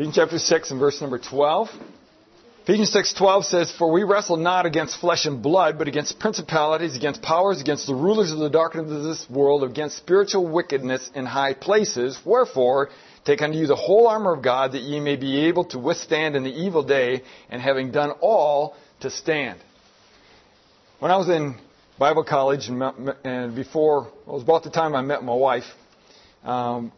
Ephesians chapter 6 and verse number 12. Ephesians 6:12 says, "For we wrestle not against flesh and blood, but against principalities, against powers, against the rulers of the darkness of this world, against spiritual wickedness in high places. Wherefore, take unto you the whole armor of God, that ye may be able to withstand in the evil day, and having done all, to stand." When I was in Bible college and before, it was about the time I met my wife, our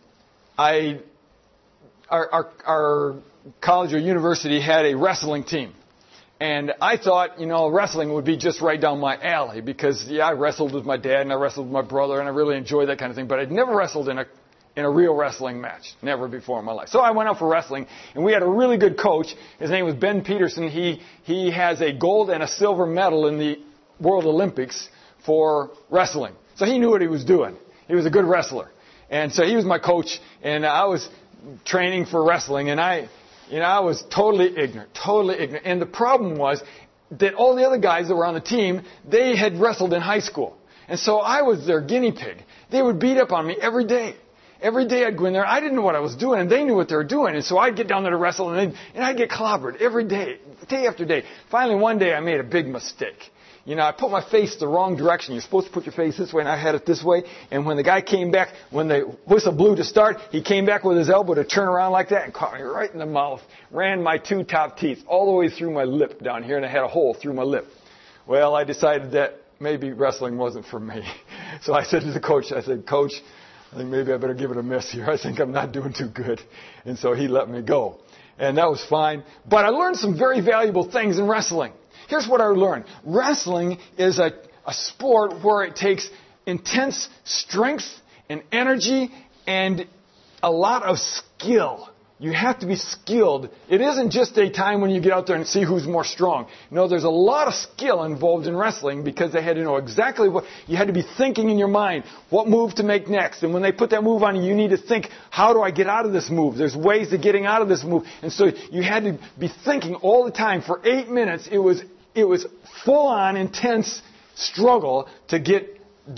college or university had a wrestling team. And I thought, wrestling would be just right down my alley because, I wrestled with my dad and I wrestled with my brother and I really enjoyed that kind of thing. But I'd never wrestled in a real wrestling match. Never before in my life. So I went out for wrestling and we had a really good coach. His name was Ben Peterson. He has a gold and a silver medal in the World Olympics for wrestling. So he knew what he was doing. He was a good wrestler. And so he was my coach and I was training for wrestling and I was totally ignorant. And the problem was that all the other guys that were on the team, they had wrestled in high school. And so I was their guinea pig. They would beat up on me every day. Every day I'd go in there. I didn't know what I was doing, and they knew what they were doing. And so I'd get down there to wrestle, and I'd get clobbered every day, day after day. Finally, one day I made a big mistake. I put my face the wrong direction. You're supposed to put your face this way, and I had it this way. And when the guy came back, when the whistle blew to start, he came back with his elbow to turn around like that and caught me right in the mouth. Ran my two top teeth all the way through my lip down here, and I had a hole through my lip. Well, I decided that maybe wrestling wasn't for me. So I said to the coach, "Coach, I think maybe I better give it a miss here. I think I'm not doing too good." And so he let me go. And that was fine. But I learned some very valuable things in wrestling. Here's what I learned. Wrestling is a sport where it takes intense strength and energy and a lot of skill. You have to be skilled. It isn't just a time when you get out there and see who's more strong. No, there's a lot of skill involved in wrestling because they had to know exactly what, you had to be thinking in your mind what move to make next. And when they put that move on you, you need to think, how do I get out of this move? There's ways to getting out of this move. And so you had to be thinking all the time. For 8 minutes, it was full-on, intense struggle to get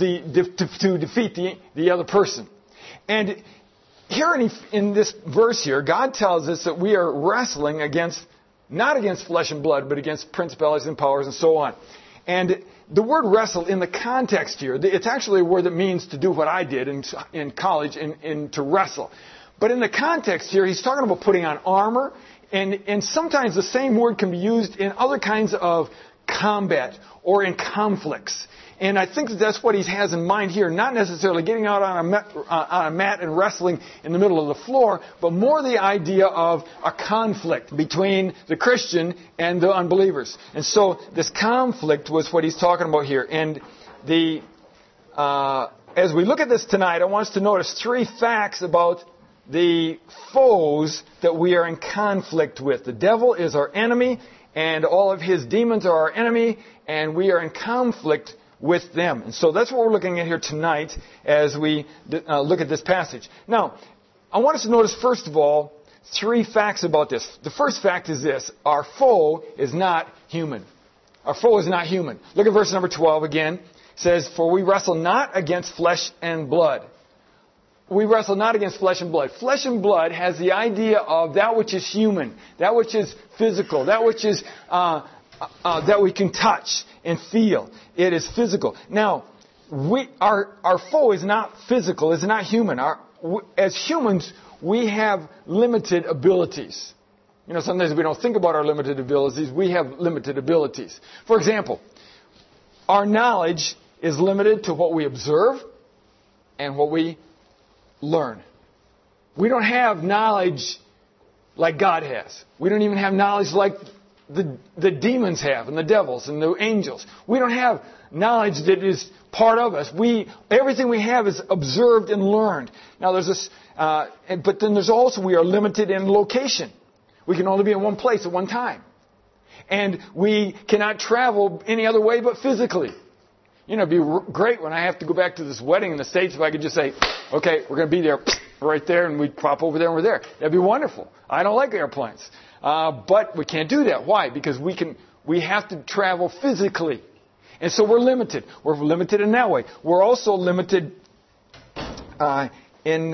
to defeat the other person. And here in this verse here, God tells us that we are wrestling not against flesh and blood, but against principalities and powers and so on. And the word wrestle in the context here, it's actually a word that means to do what I did in college, and to wrestle. But in the context here, he's talking about putting on armor, and sometimes the same word can be used in other kinds of combat or in conflicts. And I think that's what he has in mind here, not necessarily getting out on a mat and wrestling in the middle of the floor, but more the idea of a conflict between the Christian and the unbelievers. And so this conflict was what he's talking about here. And as we look at this tonight, I want us to notice 3 facts about the foes that we are in conflict with. The devil is our enemy, and all of his demons are our enemy, and we are in conflict with them. And so that's what we're looking at here tonight as we look at this passage. Now, I want us to notice, first of all, 3 facts about this. The first fact is this: our foe is not human. Our foe is not human. Look at verse number 12 again. It says, "For we wrestle not against flesh and blood." We wrestle not against flesh and blood. Flesh and blood has the idea of that which is human, that which is physical, that which is that we can touch and feel. It is physical. Now, our foe is not physical, is not human. As humans, we have limited abilities. Sometimes we don't think about our limited abilities. We have limited abilities. For example, our knowledge is limited to what we observe and what we learn. We don't have knowledge like God has. We don't even have knowledge like the demons have, and the devils and the angels. We don't have knowledge that is part of us. Everything we have is observed and learned. Now there's this, but then there's also, we are limited in location. We can only be in one place at one time. And we cannot travel any other way but physically. It'd be great when I have to go back to this wedding in the States if I could just say, okay, we're going to be there right there, and we'd pop over there and we're there. That'd be wonderful. I don't like airplanes. But we can't do that. Why? Because we have to travel physically. And so we're limited. We're limited in that way. We're also limited in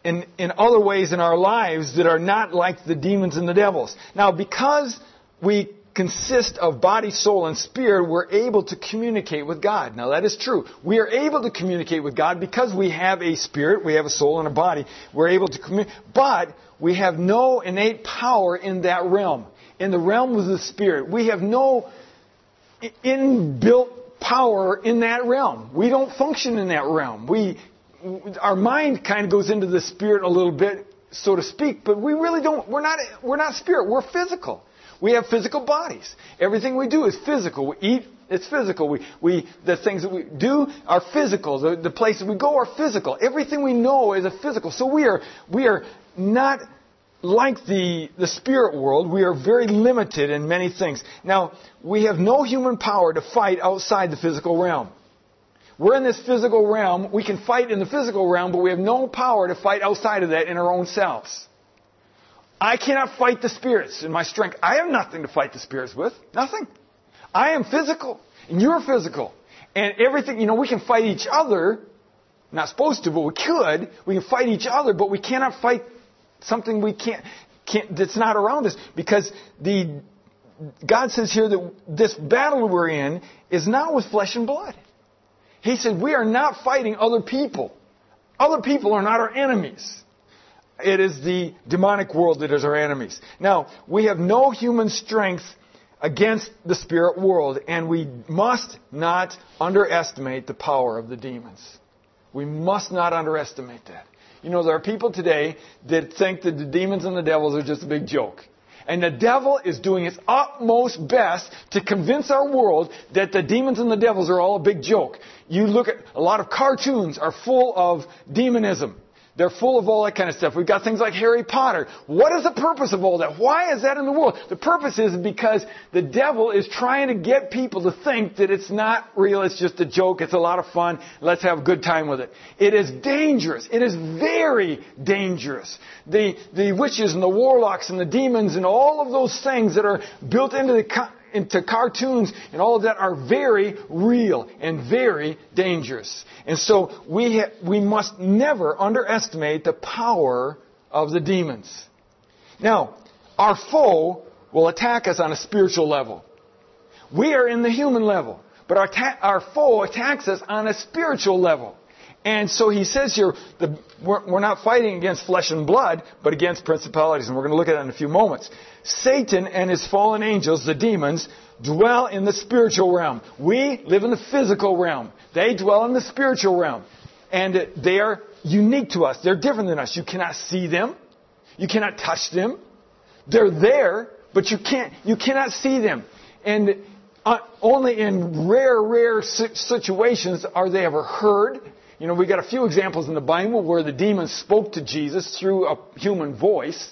in other ways in our lives that are not like the demons and the devils. Now, because we consist of body, soul, and spirit, we're able to communicate with God. Now, that is true. We are able to communicate with God because we have a spirit, we have a soul, and a body. We're able to communicate. But we have no innate power in that realm. In the realm of the spirit, we have no inbuilt power in that realm. We don't function in that realm. Our mind kind of goes into the spirit a little bit, so to speak, but we really don't. We're not spirit. We're physical. We have physical bodies. Everything we do is physical. We eat, it's physical. The things that we do are physical. The places we go are physical. Everything we know is a physical. So we are not like the spirit world. We are very limited in many things. Now, we have no human power to fight outside the physical realm. We're in this physical realm. We can fight in the physical realm, but we have no power to fight outside of that in our own selves. I cannot fight the spirits in my strength. I have nothing to fight the spirits with. Nothing. I am physical, and you're physical. And everything, we can fight each other. Not supposed to, but we could. We can fight each other, but we cannot fight something we can't that's not around us. Because God says here that this battle we're in is not with flesh and blood. He said we are not fighting other people. Other people are not our enemies. It is the demonic world that is our enemies. Now, we have no human strength against the spirit world, and we must not underestimate the power of the demons. We must not underestimate that. There are people today that think that the demons and the devils are just a big joke. And the devil is doing his utmost best to convince our world that the demons and the devils are all a big joke. You look at a lot of cartoons are full of demonism. They're full of all that kind of stuff. We've got things like Harry Potter. What is the purpose of all that? Why is that in the world? The purpose is because the devil is trying to get people to think that it's not real, it's just a joke, it's a lot of fun, let's have a good time with it. It is dangerous. It is very dangerous. The witches and the warlocks and the demons and all of those things that are built into cartoons and all of that are very real and very dangerous. And so we must never underestimate the power of the demons. Now, our foe will attack us on a spiritual level. We are in the human level, but our foe attacks us on a spiritual level. And so he says here, we're not fighting against flesh and blood, but against principalities. And we're going to look at that in a few moments. Satan and his fallen angels, the demons, dwell in the spiritual realm. We live in the physical realm. They dwell in the spiritual realm. And they are unique to us. They're different than us. You cannot see them. You cannot touch them. They're there, but you cannot see them. And only in rare situations are they ever heard. We got a few examples in the Bible where the demons spoke to Jesus through a human voice.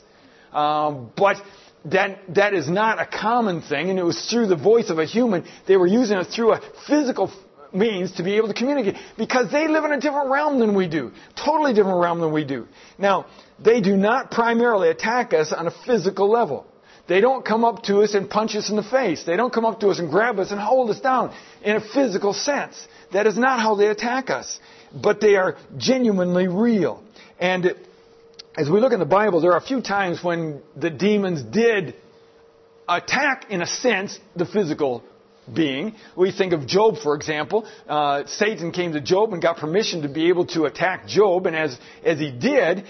But that is not a common thing, and it was through the voice of a human. They were using it through a physical means to be able to communicate, because they live in a different realm than we do. Totally different realm than we do. Now, they do not primarily attack us on a physical level. They don't come up to us and punch us in the face. They don't come up to us and grab us and hold us down in a physical sense. That is not how they attack us. But they are genuinely real. And as we look in the Bible, there are a few times when the demons did attack, in a sense, the physical being. We think of Job, for example. Satan came to Job and got permission to be able to attack Job. And as he did,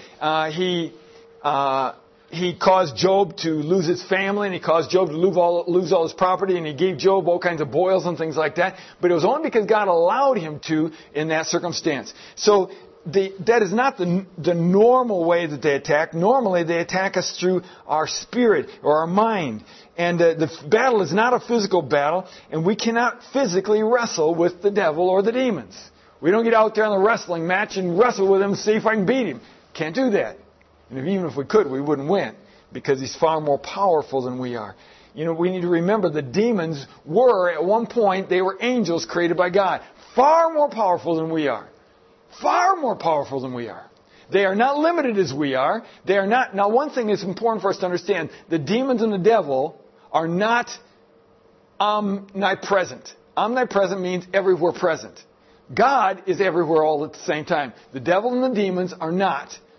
he caused Job to lose his family, and he caused Job to lose all his property, and he gave Job all kinds of boils and things like that. But it was only because God allowed him to in that circumstance. So that is not the normal way that they attack. Normally, they attack us through our spirit or our mind. And the battle is not a physical battle, and we cannot physically wrestle with the devil or the demons. We don't get out there on the wrestling match and wrestle with him and see if I can beat him. Can't do that. And even if we could, we wouldn't win, because he's far more powerful than we are. We need to remember the demons were, at one point, they were angels created by God. Far more powerful than we are. Far more powerful than we are. They are not limited as we are. They are not. Now, one thing that's important for us to understand, the demons and the devil are not omnipresent. Omnipresent means everywhere present. God is everywhere all at the same time. The devil and the demons are not.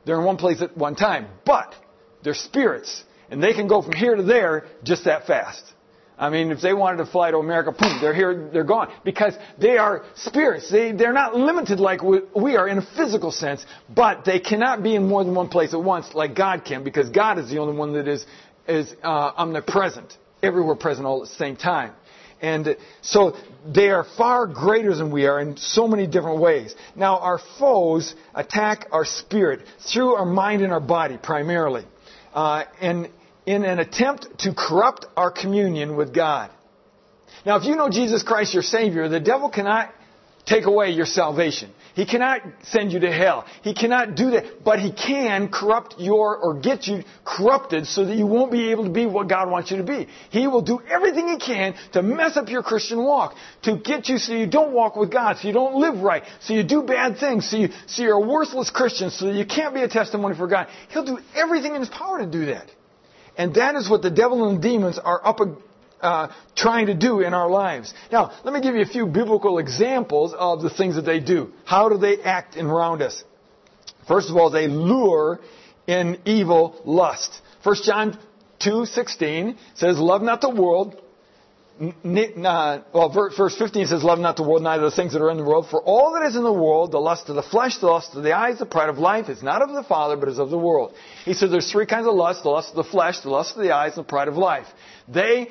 they're in one place at one time. But they're spirits, and they can go from here to there just that fast. I mean, if they wanted to fly to America, boom, they're here, they're gone. Because they are spirits. They're not limited like we are in a physical sense, but they cannot be in more than one place at once like God can, because God is the only one that is omnipresent, everywhere present all at the same time. And so they are far greater than we are in so many different ways. Now, our foes attack our spirit through our mind and our body primarily. And in an attempt to corrupt our communion with God. Now, if you know Jesus Christ, your Savior, the devil cannot take away your salvation. He cannot send you to hell. He cannot do that. But he can corrupt or get you corrupted so that you won't be able to be what God wants you to be. He will do everything he can to mess up your Christian walk, to get you so you don't walk with God, so you don't live right, so you do bad things, so you're a worthless Christian, so that you can't be a testimony for God. He'll do everything in his power to do that. And that is what the devil and the demons are trying to do in our lives. Now, let me give you a few biblical examples of the things that they do. How do they act around us? First of all, they lure in evil lust. 1 John 2:16 says, love not the world. Verse 15 says, love not the world, neither the things that are in the world. For all that is in the world, the lust of the flesh, the lust of the eyes, the pride of life, is not of the Father, but is of the world. He said there's three kinds of lust: the lust of the flesh, the lust of the eyes, and the pride of life. They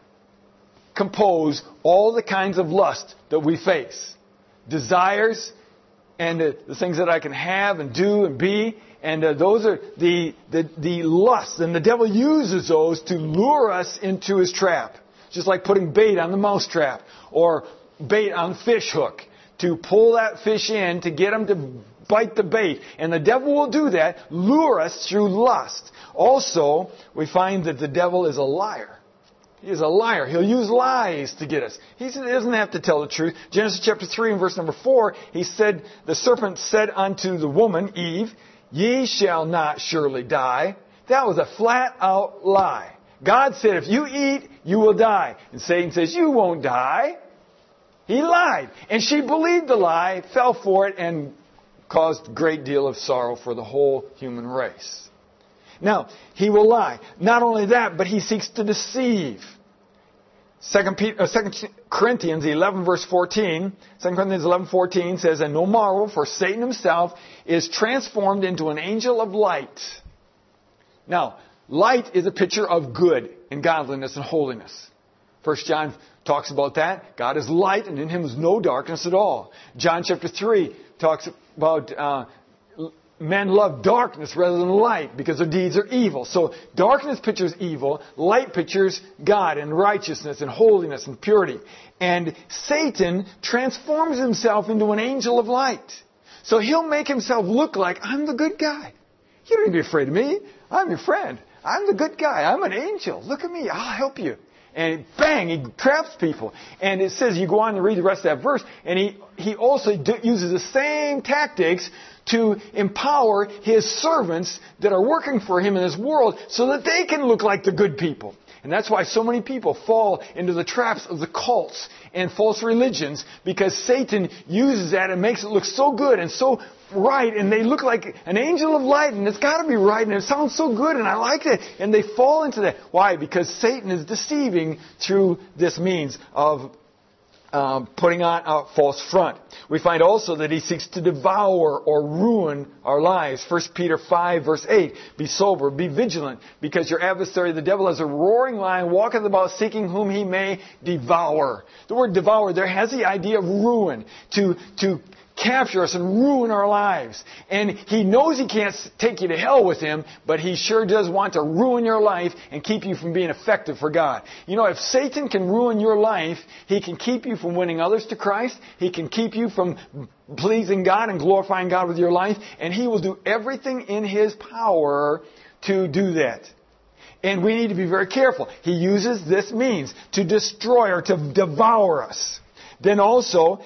compose all the kinds of lust that we face. Desires, and the things that I can have and do and be. And those are the lusts. And the devil uses those to lure us into his trap. Just like putting bait on the mouse trap or bait on the fish hook to pull that fish in to get him to bite the bait. And the devil will do that, lure us through lust. Also, we find that the devil is a liar. He is a liar. He'll use lies to get us. He doesn't have to tell the truth. Genesis chapter 3 and verse number 4, he said, the serpent said unto the woman, Eve, ye shall not surely die. That was a flat out lie. God said, if you eat, you will die. And Satan says, you won't die. He lied. And she believed the lie, fell for it, and caused a great deal of sorrow for the whole human race. Now, he will lie. Not only that, but he seeks to deceive. 2 Corinthians 11 verse 14, 2 Corinthians 11:14 says, and no marvel, for Satan himself is transformed into an angel of light. Now, light is a picture of good and godliness and holiness. 1 John talks about that. God is light, and in him is no darkness at all. John chapter 3 talks about men love darkness rather than light because their deeds are evil. So darkness pictures evil, light pictures God and righteousness and holiness and purity. And Satan transforms himself into an angel of light. So he'll make himself look like, I'm the good guy. You don't need to be afraid of me. I'm your friend. I'm the good guy. I'm an angel. Look at me. I'll help you. And bang, he traps people. And it says, you go on to read the rest of that verse, and he also uses the same tactics to empower his servants that are working for him in this world so that they can look like the good people. And that's why so many people fall into the traps of the cults and false religions, because Satan uses that and makes it look so good and so right, and they look like an angel of light, and it's got to be right, and it sounds so good, and I like it, and they fall into that. Why? Because Satan is deceiving through this means of putting on a false front. We find also that he seeks to devour or ruin our lives. 1 Peter 5 verse 8, be sober, be vigilant, because your adversary, the devil, as a roaring lion, walketh about seeking whom he may devour. The word devour there has the idea of ruin, to capture us and ruin our lives. And he knows he can't take you to hell with him, but he sure does want to ruin your life and keep you from being effective for God. You know, if Satan can ruin your life, he can keep you from winning others to Christ. He can keep you from pleasing God and glorifying God with your life. And he will do everything in his power to do that. And we need to be very careful. He uses this means to destroy or to devour us. Then also,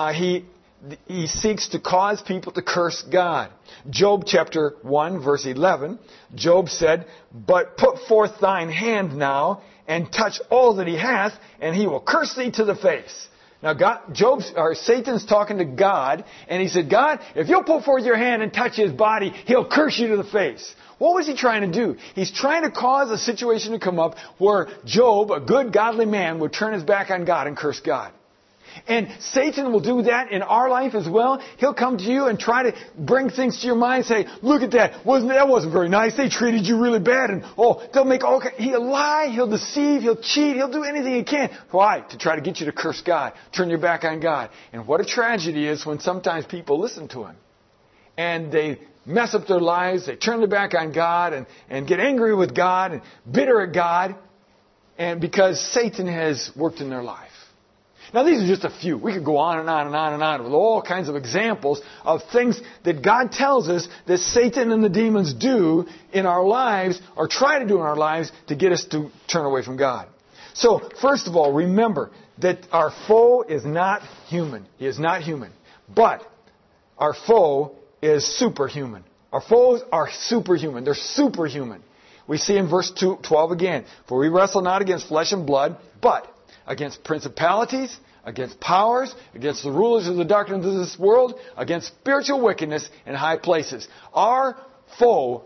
he seeks to cause people to curse God. Job chapter 1 verse 11, Job said, but put forth thine hand now and touch all that he hath, and he will curse thee to the face. Now, Satan's talking to God, and he said, God, if you'll put forth your hand and touch his body, he'll curse you to the face. What was he trying to do? He's trying to cause a situation to come up where Job, a good, godly man, would turn his back on God and curse God. And Satan will do that in our life as well. He'll come to you and try to bring things to your mind, say, look at that, that wasn't very nice, they treated you really bad, and they'll make he'll lie, he'll deceive, he'll cheat, he'll do anything he can. Why? To try to get you to curse God, turn your back on God. And what a tragedy is when sometimes people listen to him. And they mess up their lives, they turn their back on God and get angry with God and bitter at God, and because Satan has worked in their life. Now, these are just a few. We could go on and on and on and on with all kinds of examples of things that God tells us that Satan and the demons do in our lives or try to do in our lives to get us to turn away from God. So, first of all, remember that our foe is not human. He is not human. But our foe is superhuman. Our foes are superhuman. They're superhuman. We see in verse 12 again, for we wrestle not against flesh and blood, but against principalities, against powers, against the rulers of the darkness of this world, against spiritual wickedness in high places. Our foes,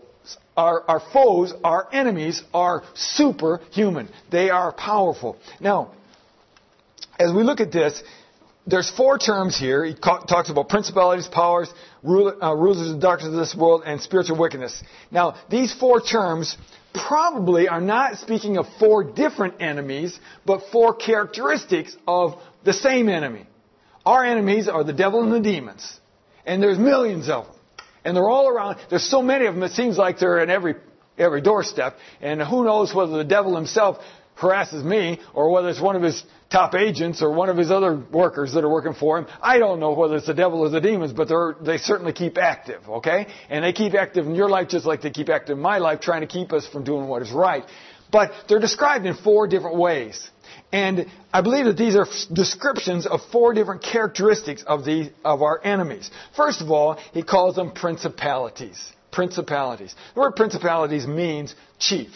our enemies are superhuman. They are powerful. Now, as we look at this, there's 4 terms here. He talks about principalities, powers, rulers of the darkness of this world, and spiritual wickedness. Now, these 4 terms probably are not speaking of 4 different enemies, but 4 characteristics of the same enemy. Our enemies are the devil and the demons. And there's millions of them. And they're all around. There's so many of them, it seems like they're in every doorstep. And who knows whether the devil himself harasses me, or whether it's one of his top agents or one of his other workers that are working for him. I don't know whether it's the devil or the demons, but they certainly keep active, okay? And they keep active in your life just like they keep active in my life, trying to keep us from doing what is right. But they're described in 4 different ways. And I believe that these are descriptions of 4 different characteristics of our enemies. First of all, he calls them principalities. Principalities. The word principalities means chief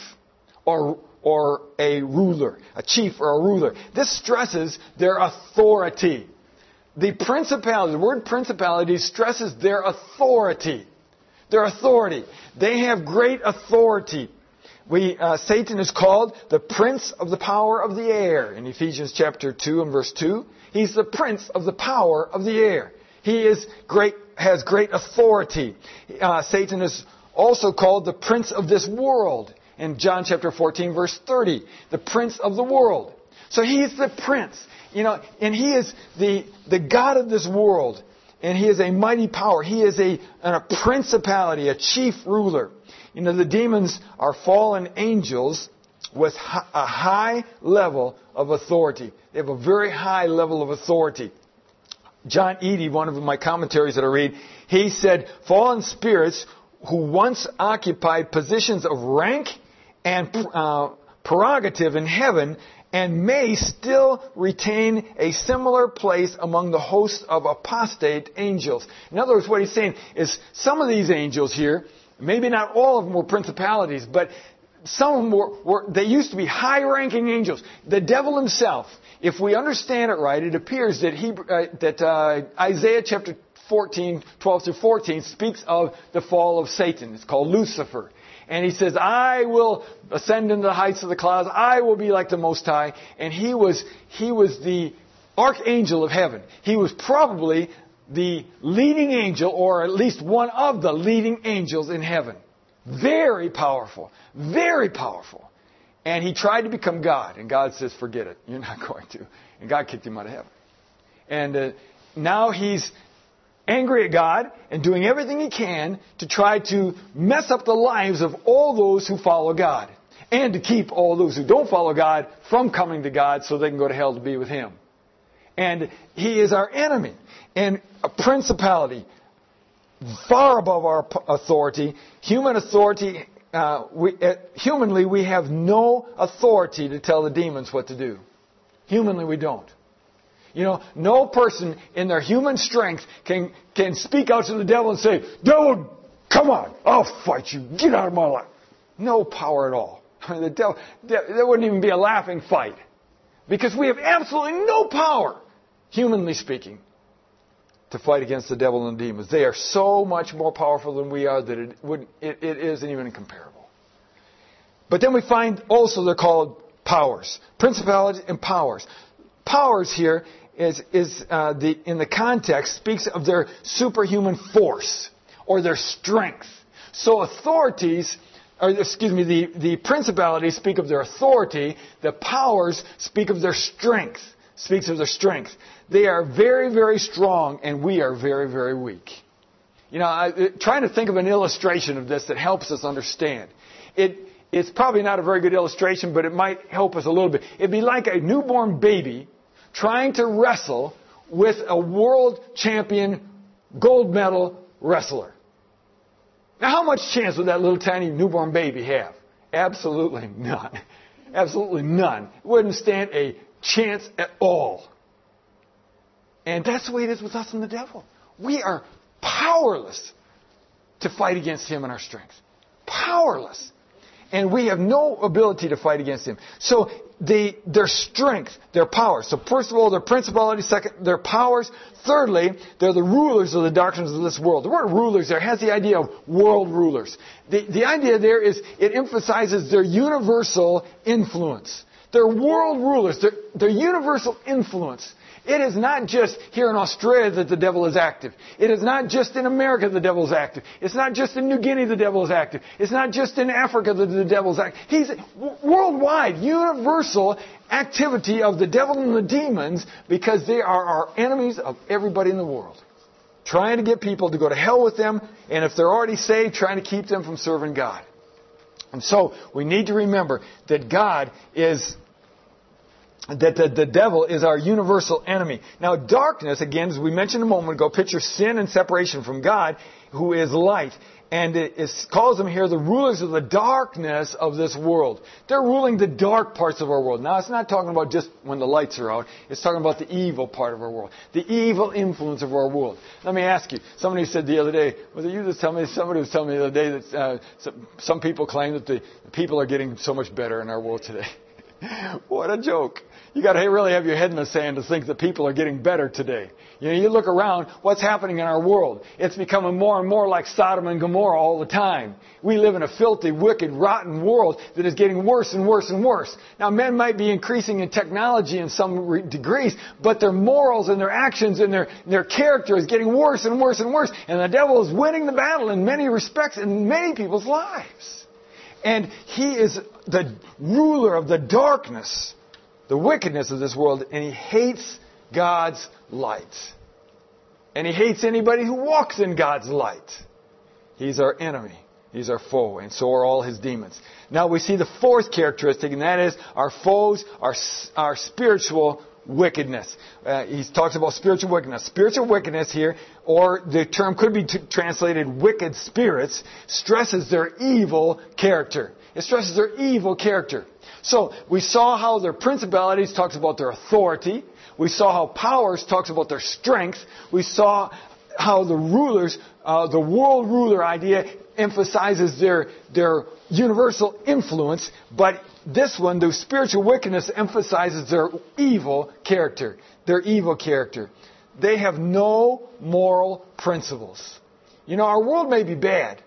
or a ruler, a chief or a ruler. This stresses their authority. The word principality stresses their authority. Their authority. They have great authority. Satan is called the prince of the power of the air in Ephesians chapter 2 and verse 2. He's the prince of the power of the air. He has great authority. Satan is also called the prince of this world. In John chapter 14, verse 30, the prince of the world. So he is the prince, and he is the God of this world, and he is a mighty power. He is a principality, a chief ruler. The demons are fallen angels with a high level of authority. They have a very high level of authority. John Eadie, one of my commentaries that I read, he said, fallen spirits who once occupied positions of rank and prerogative in heaven and may still retain a similar place among the hosts of apostate angels. In other words, what he's saying is some of these angels here, maybe not all of them were principalities, but some of them they used to be high-ranking angels. The devil himself, if we understand it right, it appears that Isaiah chapter 14, 12 through 14 speaks of the fall of Satan. It's called Lucifer. And he says, I will ascend into the heights of the clouds. I will be like the Most High. And he was the archangel of heaven. He was probably the leading angel, or at least one of the leading angels in heaven. Very powerful. Very powerful. And he tried to become God. And God says, forget it. You're not going to. And God kicked him out of heaven. And now he's angry at God and doing everything he can to try to mess up the lives of all those who follow God. And to keep all those who don't follow God from coming to God so they can go to hell to be with him. And he is our enemy. And a principality, far above our authority. Human authority, humanly we have no authority to tell the demons what to do. Humanly we don't. No person in their human strength can speak out to the devil and say, devil, come on, I'll fight you. Get out of my life. No power at all. The devil, there wouldn't even be a laughing fight. Because we have absolutely no power humanly speaking, to fight against the devil and the demons. They are so much more powerful than we are that it isn't even comparable. But then we find also they're called powers. Principalities and powers. Powers here in the context speaks of their superhuman force or their strength. So the principalities speak of their authority. The powers speak of their strength. Speaks of their strength. They are very, very strong, and we are very, very weak. Trying to think of an illustration of this that helps us understand. It's probably not a very good illustration, but it might help us a little bit. It'd be like a newborn baby trying to wrestle with a world champion gold medal wrestler. Now, how much chance would that little tiny newborn baby have? Absolutely none. Absolutely none. It wouldn't stand a chance at all. And that's the way it is with us and the devil. We are powerless to fight against him in our strength. Powerless. And we have no ability to fight against him. So their strength, their power. So first of all, their principalities. Second, their powers. Thirdly, they're the rulers of the darkness of this world. The word rulers there has the idea of world rulers. The idea there is it emphasizes their universal influence. They're world rulers. Their universal influence. It is not just here in Australia that the devil is active. It is not just in America the devil is active. It's not just in New Guinea the devil is active. It's not just in Africa that the devil is active. He's worldwide, universal activity of the devil and the demons because they are our enemies of everybody in the world. Trying to get people to go to hell with them, and if they're already saved, trying to keep them from serving God. And so we need to remember that the devil is our universal enemy. Now, darkness, again, as we mentioned a moment ago, pictures sin and separation from God, who is light. And it calls them here the rulers of the darkness of this world. They're ruling the dark parts of our world. Now, it's not talking about just when the lights are out. It's talking about the evil part of our world. The evil influence of our world. Let me ask you. Somebody said the other day, was it you that told me? Somebody was telling me the other day that some people claim that the people are getting so much better in our world today. What a joke. You got to really have your head in the sand to think that people are getting better today. You look around, what's happening in our world? It's becoming more and more like Sodom and Gomorrah all the time. We live in a filthy, wicked, rotten world that is getting worse and worse and worse. Now, men might be increasing in technology in some degrees, but their morals and their actions and their character is getting worse and worse and worse. And the devil is winning the battle in many respects in many people's lives. And he is the ruler of the darkness, the wickedness of this world, and he hates God's light. And he hates anybody who walks in God's light. He's our enemy. He's our foe, and so are all his demons. Now we see the fourth characteristic, and that is our foes, our spiritual wickedness. He talks about spiritual wickedness. Spiritual wickedness here, or the term could be translated wicked spirits, stresses their evil character. It stresses their evil character. So we saw how their principalities talks about their authority. We saw how powers talks about their strength. We saw how the rulers, the world ruler idea emphasizes their universal influence. But this one, the spiritual wickedness, emphasizes their evil character. Their evil character. They have no moral principles. Our world may be bad,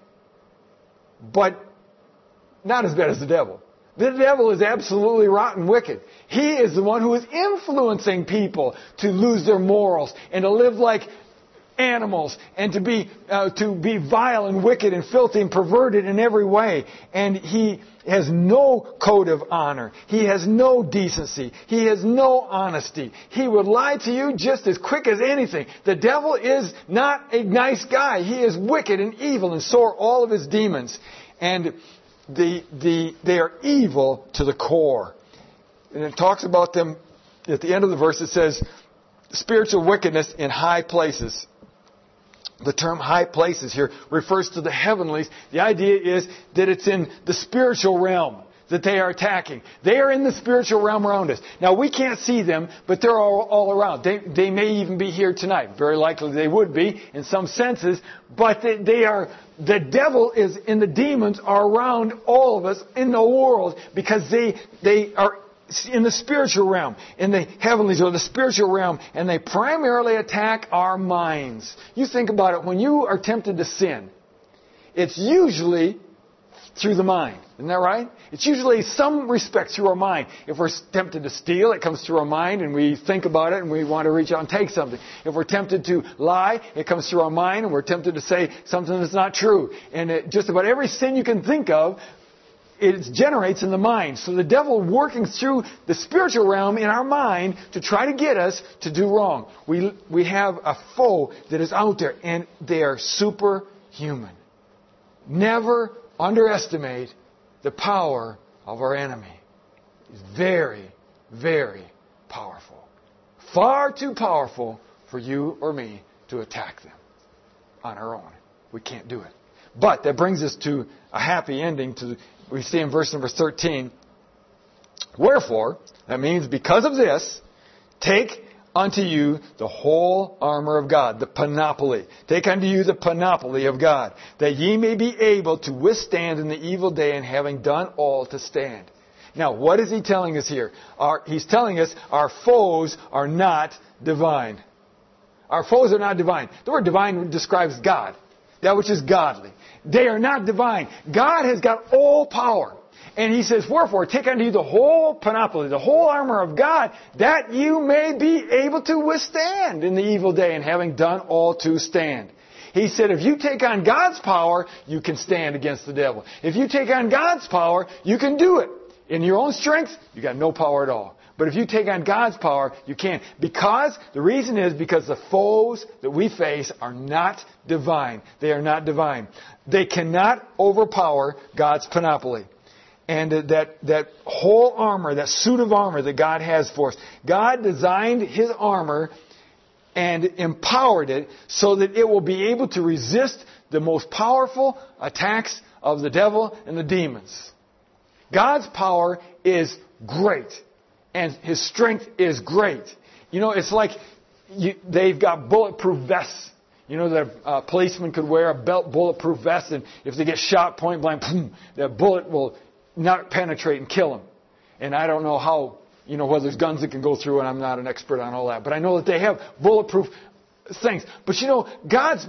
but not as bad as the devil. The devil is absolutely rotten wicked. He is the one who is influencing people to lose their morals and to live like animals and to be vile and wicked and filthy and perverted in every way. And he has no code of honor. He has no decency. He has no honesty. He would lie to you just as quick as anything. The devil is not a nice guy. He is wicked and evil, and so are all of his demons. And they are evil to the core. And it talks about them at the end of the verse. It says spiritual wickedness in high places. The term high places here refers to the heavenlies. The idea is that it's in the spiritual realm that they are attacking. They are in the spiritual realm around us. Now, we can't see them, but they're all around. They may even be here tonight. Very likely they would be in some senses, but the devil is, and the demons are around all of us in the world because they are in the spiritual realm, in the heavenlies or the spiritual realm, and they primarily attack our minds. You think about it, when you are tempted to sin, it's usually through the mind. Isn't that right? It's usually some respect through our mind. If we're tempted to steal, it comes through our mind and we think about it and we want to reach out and take something. If we're tempted to lie, it comes through our mind and we're tempted to say something that's not true. And just about every sin you can think of, it generates in the mind. So the devil working through the spiritual realm in our mind to try to get us to do wrong. We have a foe that is out there and they are superhuman. Never underestimate the power of our enemy. He's very, very powerful. Far too powerful for you or me to attack them on our own. We can't do it. But that brings us to a happy ending. We see in verse number 13. Wherefore, that means because of this, take unto you the whole armor of God, the panoply. Take unto you the panoply of God, that ye may be able to withstand in the evil day, and having done all to stand. Now, what is he telling us here? He's telling us our foes are not divine. Our foes are not divine. The word divine describes God, that which is godly. They are not divine. God has got all power. And he says, wherefore, take unto you the whole panoply, the whole armor of God, that you may be able to withstand in the evil day, and having done all to stand. He said, if you take on God's power, you can stand against the devil. If you take on God's power, you can do it. In your own strength, you got no power at all. But if you take on God's power, you can. The reason is because the foes that we face are not divine. They are not divine. They cannot overpower God's panoply. And that whole armor, that suit of armor that God has for us. God designed His armor and empowered it so that it will be able to resist the most powerful attacks of the devil and the demons. God's power is great. And His strength is great. You know, it's like they've got bulletproof vests. You know, that a policeman could wear a bulletproof vest, and if they get shot point blank, boom, that bullet will not penetrate and kill them. And I don't know how, whether there's guns that can go through, and I'm not an expert on all that. But I know that they have bulletproof things. But God's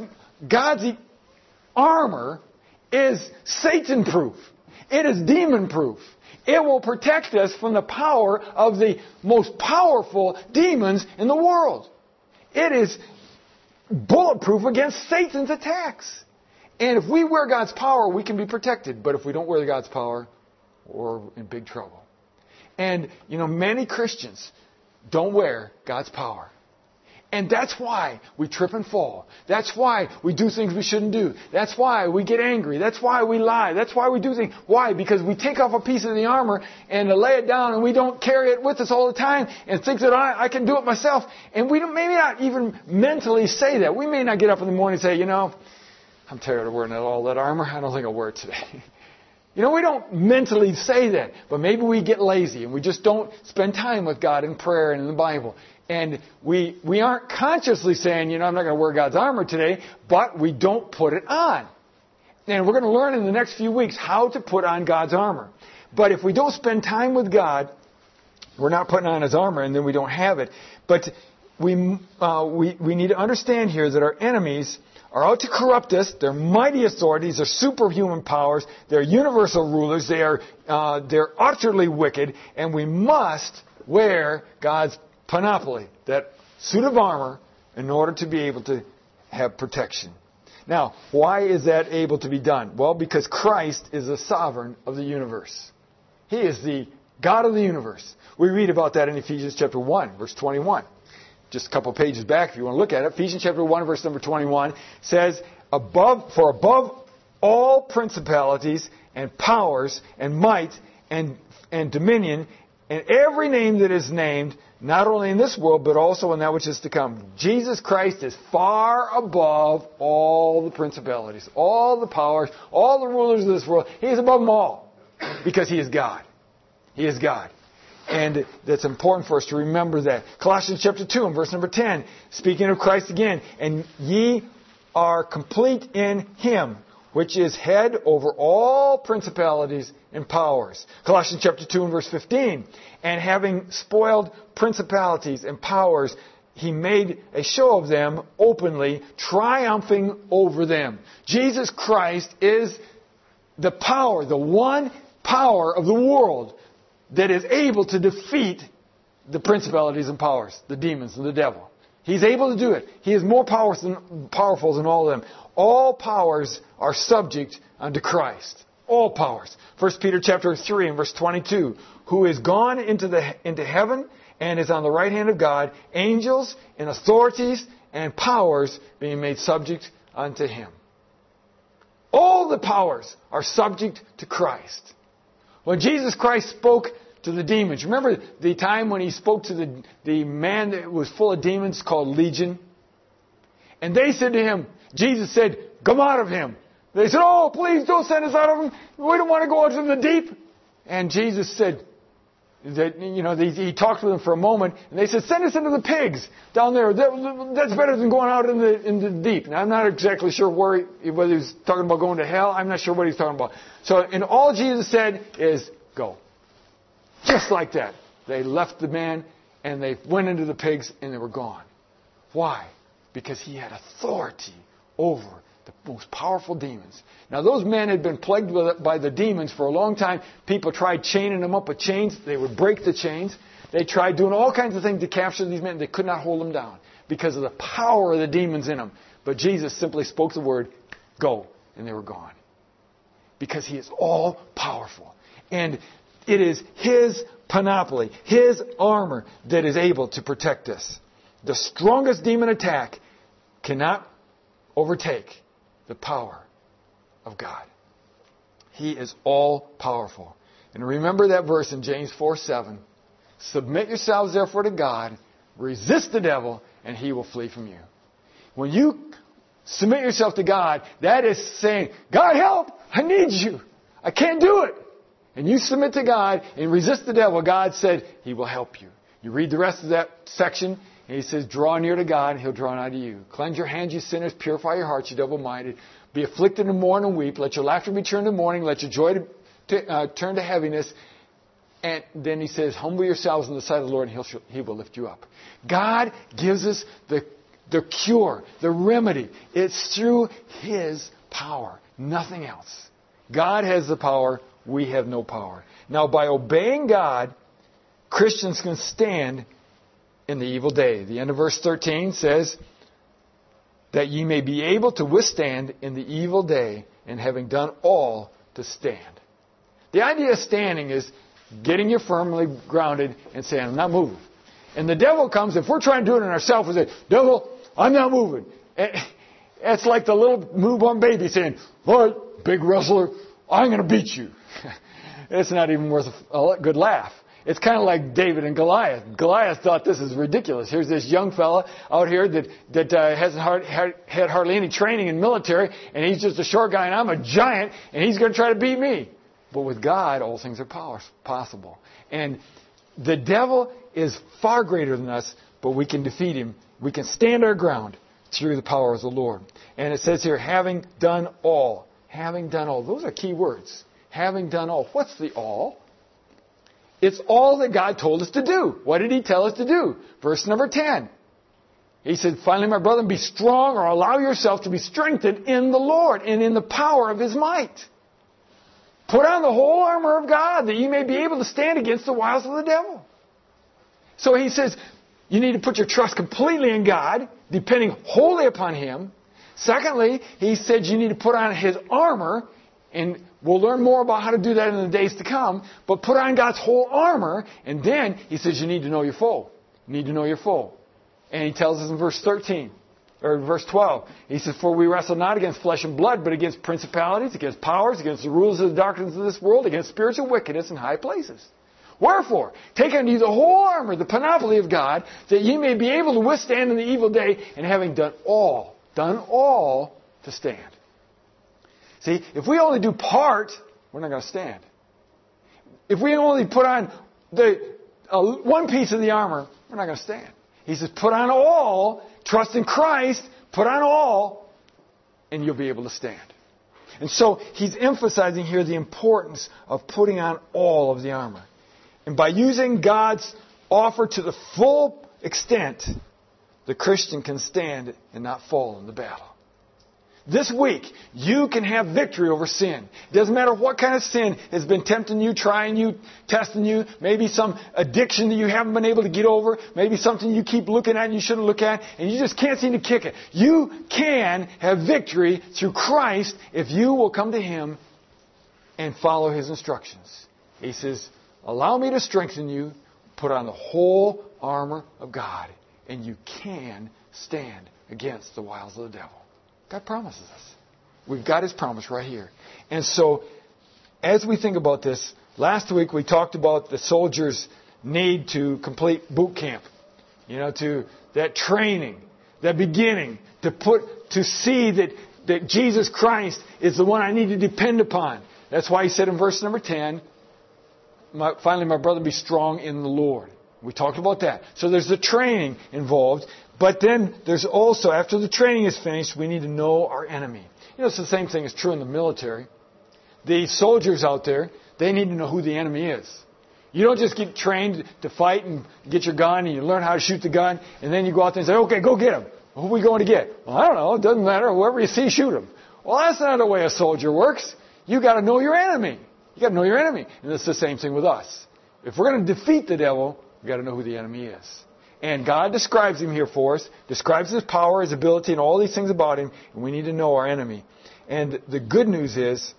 armor is Satan-proof. It is demon-proof. It will protect us from the power of the most powerful demons in the world. It is bulletproof against Satan's attacks. And if we wear God's power, we can be protected. But if we don't wear God's power, we're in big trouble. And, many Christians don't wear God's power. And that's why we trip and fall. That's why we do things we shouldn't do. That's why we get angry. That's why we lie. That's why we do things. Why? Because we take off a piece of the armor and lay it down, and we don't carry it with us all the time and think that I can do it myself. And we maybe not even mentally say that. We may not get up in the morning and say, I'm tired of wearing all that armor. I don't think I'll wear it today. We don't mentally say that. But maybe we get lazy and we just don't spend time with God in prayer and in the Bible. And we aren't consciously saying, I'm not going to wear God's armor today, but we don't put it on. And we're going to learn in the next few weeks how to put on God's armor. But if we don't spend time with God, we're not putting on His armor, and then we don't have it. But we need to understand here that our enemies are out to corrupt us. They're mighty authorities. They're superhuman powers. They're universal rulers. They're utterly wicked. And we must wear God's panoply, that suit of armor, in order to be able to have protection. Now, why is that able to be done? Well, because Christ is the sovereign of the universe. He is the God of the universe. We read about that in Ephesians chapter 1, verse 21. Just a couple pages back, if you want to look at it. Ephesians chapter 1, verse number 21 says, above all principalities and powers and might and dominion and every name that is named, not only in this world, but also in that which is to come. Jesus Christ is far above all the principalities, all the powers, all the rulers of this world. He is above them all because He is God. He is God. And that's important for us to remember that. Colossians chapter 2 and verse number 10, speaking of Christ again, and ye are complete in Him, which is head over all principalities and powers. Colossians chapter 2 and verse 15. And having spoiled principalities and powers, He made a show of them openly, triumphing over them. Jesus Christ is the power, the one power of the world that is able to defeat the principalities and powers, the demons and the devil. He's able to do it. He is more powerful than all of them. All powers are subject unto Christ. All powers. 1 Peter chapter 3 and verse 22. Who is gone into heaven and is on the right hand of God, angels and authorities and powers being made subject unto Him. All the powers are subject to Christ. When Jesus Christ spoke to the demons, remember the time when He spoke to the man that was full of demons called Legion? And they said to Him, Jesus said, come out of him. They said, oh, please don't send us out of him. We don't want to go out to the deep. And Jesus said, that, He talked with them for a moment, and they said, send us into the pigs down there. That's better than going out in the deep. Now, I'm not exactly sure whether He's talking about going to hell. I'm not sure what He's talking about. So, and all Jesus said is, go. Just like that. They left the man, and they went into the pigs, and they were gone. Why? Because He had authority over the most powerful demons. Now, those men had been plagued by the demons for a long time. People tried chaining them up with chains. They would break the chains. They tried doing all kinds of things to capture these men. They could not hold them down because of the power of the demons in them. But Jesus simply spoke the word, go, and they were gone. Because He is all powerful. And it is His panoply, His armor that is able to protect us. The strongest demon attack cannot overtake the power of God. He is all powerful. And remember that verse in James 4:7. Submit yourselves therefore to God, resist the devil, and he will flee from you. When you submit yourself to God, that is saying, God help, I need you. I can't do it. And you submit to God and resist the devil, God said He will help you. You read the rest of that section, and He says, draw near to God, and He'll draw nigh to you. Cleanse your hands, you sinners. Purify your hearts, you double-minded. Be afflicted and mourn and weep. Let your laughter be turned to mourning. Let your joy turn to heaviness. And then He says, humble yourselves in the sight of the Lord, and He will lift you up. God gives us the cure, the remedy. It's through His power, nothing else. God has the power. We have no power. Now, by obeying God, Christians can stand in the evil day. The end of verse 13 says, that ye may be able to withstand in the evil day, and having done all, to stand. The idea of standing is getting you firmly grounded and saying, I'm not moving. And the devil comes, if we're trying to do it in ourselves, we say, devil, I'm not moving. It's like the little newborn baby saying, Lord, big wrestler, I'm going to beat you. It's not even worth a good laugh. It's kind of like David and Goliath. Goliath thought this is ridiculous. Here's this young fella out here that hasn't had hardly any training in military, and he's just a short guy, and I'm a giant, and he's going to try to beat me. But with God, all things are possible. And the devil is far greater than us, but we can defeat him. We can stand our ground through the power of the Lord. And it says here, having done all. Having done all. Those are key words. Having done all. What's the all? It's all that God told us to do. What did He tell us to do? Verse number 10. He said, finally, my brethren, be strong, or allow yourself to be strengthened in the Lord and in the power of His might. Put on the whole armor of God, that you may be able to stand against the wiles of the devil. So He says, you need to put your trust completely in God, depending wholly upon Him. Secondly, He said you need to put on His armor, and we'll learn more about how to do that in the days to come, but put on God's whole armor, and then He says you need to know your foe. You need to know your foe. And He tells us in verse 13, or verse 12, He says, for we wrestle not against flesh and blood, but against principalities, against powers, against the rulers of the darkness of this world, against spiritual wickedness in high places. Wherefore, take unto you the whole armor, the panoply of God, that ye may be able to withstand in the evil day, and having done all to stand. See, if we only do part, we're not going to stand. If we only put on one piece of the armor, we're not going to stand. He says, put on all, trust in Christ, put on all, and you'll be able to stand. And so he's emphasizing here the importance of putting on all of the armor. And by using God's offer to the full extent, the Christian can stand and not fall in the battle. This week, you can have victory over sin. It doesn't matter what kind of sin has been tempting you, trying you, testing you. Maybe some addiction that you haven't been able to get over. Maybe something you keep looking at and you shouldn't look at, and you just can't seem to kick it. You can have victory through Christ if you will come to Him and follow His instructions. He says, allow me to strengthen you, put on the whole armor of God, and you can stand against the wiles of the devil. God promises us. We've got His promise right here. And so, as we think about this, last week we talked about the soldiers' need to complete boot camp. To that training, that beginning, to see that Jesus Christ is the one I need to depend upon. That's why He said in verse number 10, finally, my brother, be strong in the Lord. We talked about that. So there's the training involved. But then there's also, after the training is finished, we need to know our enemy. It's the same thing is true in the military. The soldiers out there, they need to know who the enemy is. You don't just get trained to fight and get your gun and you learn how to shoot the gun and then you go out there and say, okay, go get him. Who are we going to get? Well, I don't know. It doesn't matter. Whoever you see, shoot him. Well, that's not the way a soldier works. You got to know your enemy. You got to know your enemy. And it's the same thing with us. If we're going to defeat the devil, we got to know who the enemy is. And God describes him here for us, describes his power, his ability, and all these things about him, and we need to know our enemy. And the good news is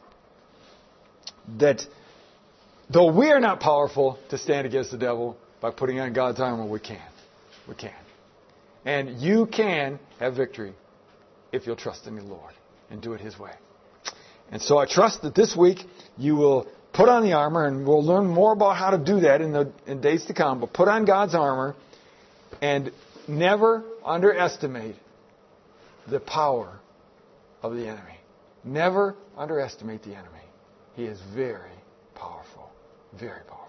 that though we are not powerful to stand against the devil, by putting on God's armor, we can. We can. And you can have victory if you'll trust in the Lord and do it His way. And so I trust that this week you will put on the armor, and we'll learn more about how to do that in days to come, but put on God's armor. And never underestimate the power of the enemy. Never underestimate the enemy. He is very powerful. Very powerful.